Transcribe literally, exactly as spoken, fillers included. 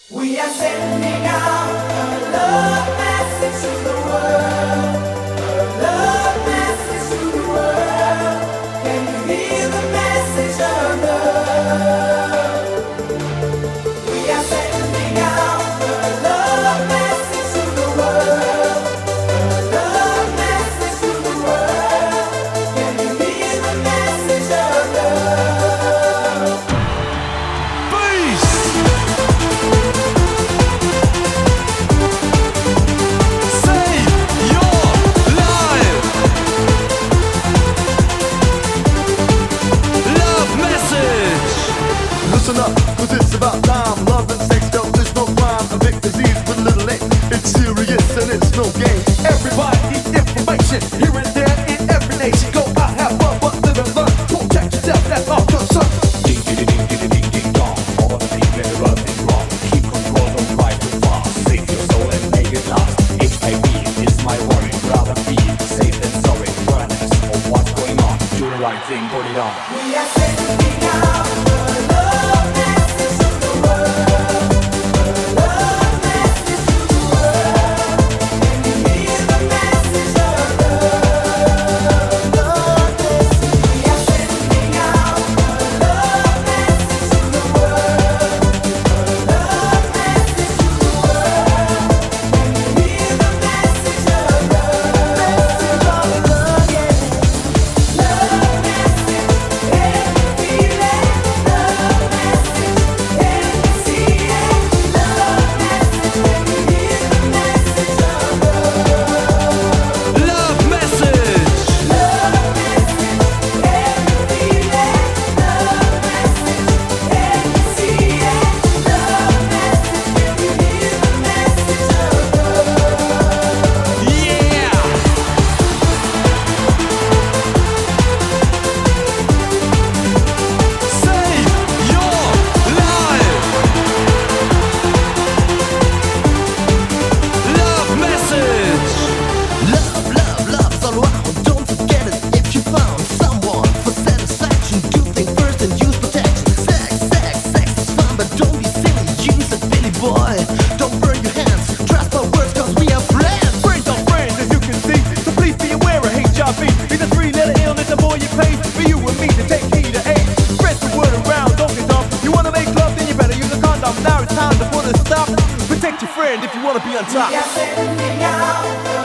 We are sending out a love message to the world. A love message to the world. Can you hear the message of love? We are sending out a love message to the world. A love message to the world. Can you hear the message of love? Peace! Listen up, cause it's about time. Love and sex, though there's no crime. A big disease with a little ink. It's serious and it's no game. Everybody needs information. Here and there in every nation. Go out, have fun, but live and learn. Protect yourself, that's our concern. Ding, ding, ding, ding, ding, ding, dong. All the things that are running wrong. Keep control, don't drive too fast. Save your soul and make it last. H I V is my worry. Rather be safe than sorry. Awareness of what's going on. Do the right thing, put it on. We are sending out a love message to the world. A love message to the world. Can you hear the message of love? Love message. We are sending out a love message to the world. A love message to the world. Can you hear the message of love? Message of love, yeah. Love message. Can you feel it? Love message. Can you see it? Love message. Can you hear the message of love? Love message! Love message. Can you feel it? Love message. Can you see it? Love message. Can you hear the message of love? Yeah! Save your life! Love message! Love, love, love's all around. Don't forget it if you found someone for satisfaction. Do think first and use protection. Sex, sex, sex is fun, but don't be silly. Use it, Billy boy. Don't burn your hands. Trust my words, cause we are friends. Friends are friends, as you can see. So please be aware of H I V. It's a three-letter illness, the more you pay for you and me to take heed of AIDS. Spread the word around, don't get dumb. You wanna make love, then you better use a condom. Now it's time to put a stop. Protect your friend if you wanna be on top. We are sending out